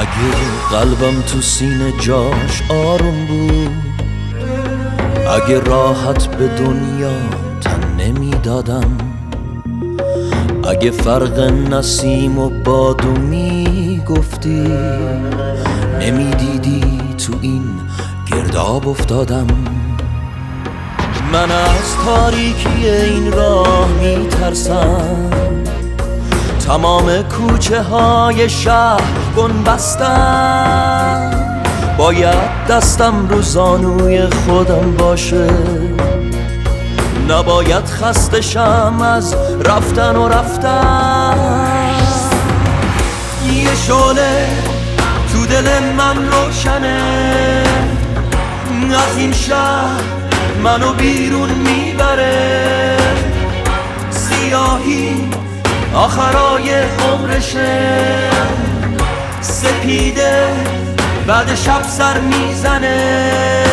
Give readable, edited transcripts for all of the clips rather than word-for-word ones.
اگه قلبم تو سینه جاش آروم بود، اگه راحت به دنیا تن نمیدادم، اگه فرق نسیم و بادو میگفتی، نمیدیدی تو این گرداب افتادم. من از تاریکی این راه میترسم، تمام کوچه های شهر بنبستم، باید دستم رو زانوی خودم باشه، نباید خسته شم از رفتن و رفتن. یه شعله تو دل من روشنه، از این شهر منو بیرون میبره، سیاهی آخرای عمرشه، سپیده بعد شب سر میزنه.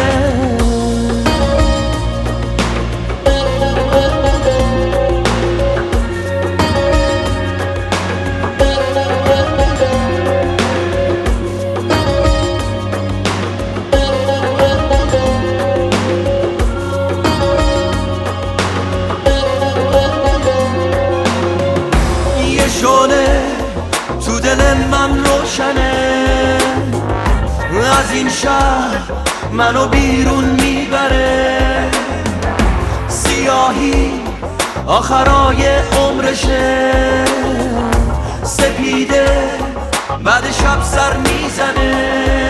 شعله تو دل من روشنه، از این شهر منو بیرون میبره، سیاهی آخرای عمرشه، سپیده بعد شب سر میزنه.